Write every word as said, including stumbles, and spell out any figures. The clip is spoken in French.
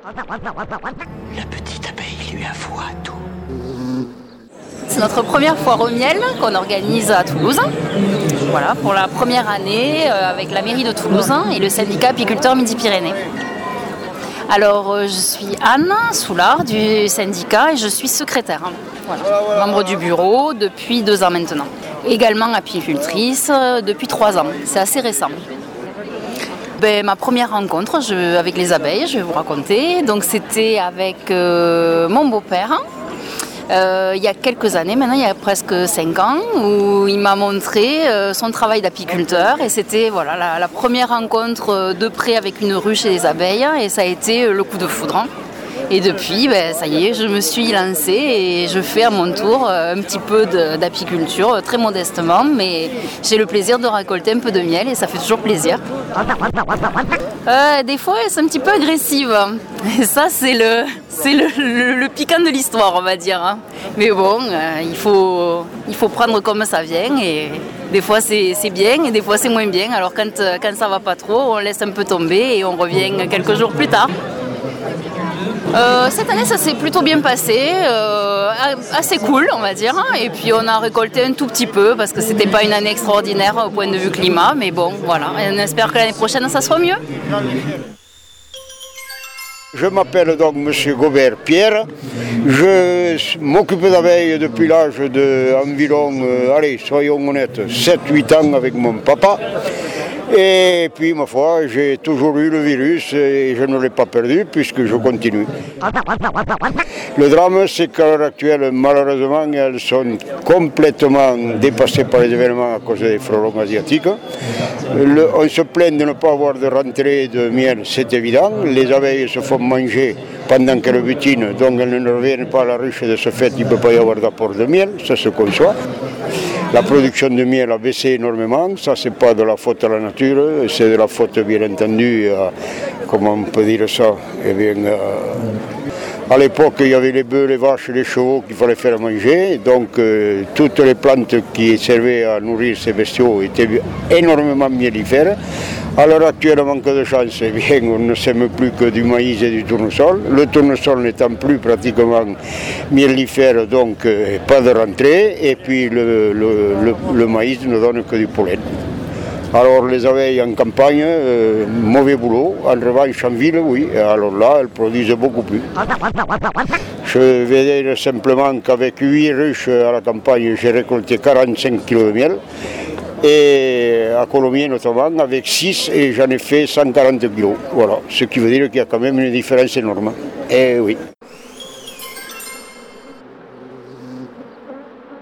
La petite abeille lui avoua tout. C'est notre première foire au miel qu'on organise à Toulouse. Voilà, pour la première année euh, avec la mairie de Toulouse et le syndicat apiculteur Midi-Pyrénées. Alors, euh, je suis Anne Soulard du syndicat et je suis secrétaire. Voilà, membre du bureau depuis deux ans maintenant. Également apicultrice euh, depuis trois ans. C'est assez récent. Ben, ma première rencontre je, avec les abeilles, je vais vous raconter. Donc, c'était avec euh, mon beau-père. Euh, il y a quelques années, maintenant il y a presque cinq ans, où il m'a montré euh, son travail d'apiculteur et c'était voilà, la, la première rencontre de près avec une ruche et des abeilles et ça a été le coup de foudre. Et depuis, ben, ça y est, je me suis lancée et je fais à mon tour un petit peu de, d'apiculture, très modestement, mais j'ai le plaisir de récolter un peu de miel et ça fait toujours plaisir. Euh, des fois, c'est un petit peu agressive. Et ça, c'est le, c'est le, le, le piquant de l'histoire, on va dire. Mais bon, euh, il faut, il faut prendre comme ça vient et des fois c'est, c'est bien et des fois c'est moins bien. Alors quand, quand ça va pas trop, on laisse un peu tomber et on revient quelques jours plus tard. Euh, cette année, ça s'est plutôt bien passé, euh, assez cool, on va dire. Et puis, on a récolté un tout petit peu parce que c'était pas une année extraordinaire au point de vue climat. Mais bon, voilà. Et on espère que l'année prochaine, ça sera mieux. Je m'appelle donc Monsieur Gobert Pierre. Je m'occupe d'abeilles depuis l'âge d'environ, euh, allez, soyons honnêtes, sept huit ans avec mon papa. Et puis, ma foi, j'ai toujours eu le virus et je ne l'ai pas perdu puisque je continue. Le drame, c'est qu'à l'heure actuelle, malheureusement, elles sont complètement dépassées par les événements à cause des frelons asiatiques. Le, on se plaint de ne pas avoir de rentrée de miel, c'est évident. Les abeilles se font manger pendant qu'elles butinent, donc elles ne reviennent pas à la ruche. De ce fait, il ne peut pas y avoir d'apport de miel, ça se conçoit. La production de miel a baissé énormément, ça c'est pas de la faute à la nature, c'est de la faute bien entendu, à, comment on peut dire ça, eh bien, à, à l'époque il y avait les bœufs, les vaches, les chevaux qu'il fallait faire manger, donc euh, toutes les plantes qui servaient à nourrir ces bestiaux étaient énormément mellifères. À l'heure actuelle, manque de chance, eh bien, on ne sème plus que du maïs et du tournesol. Le tournesol n'étant plus pratiquement mellifère, donc euh, pas de rentrée. Et puis le, le, le, le maïs ne donne que du pollen. Alors les abeilles en campagne, euh, mauvais boulot. En revanche, en ville, oui. Alors là, elles produisent beaucoup plus. Je vais dire simplement qu'avec huit ruches à la campagne, j'ai récolté quarante-cinq kilos de miel. Et à Colomiers notamment, avec six, et j'en ai fait cent quarante kilos. Voilà, ce qui veut dire qu'il y a quand même une différence énorme. Et oui.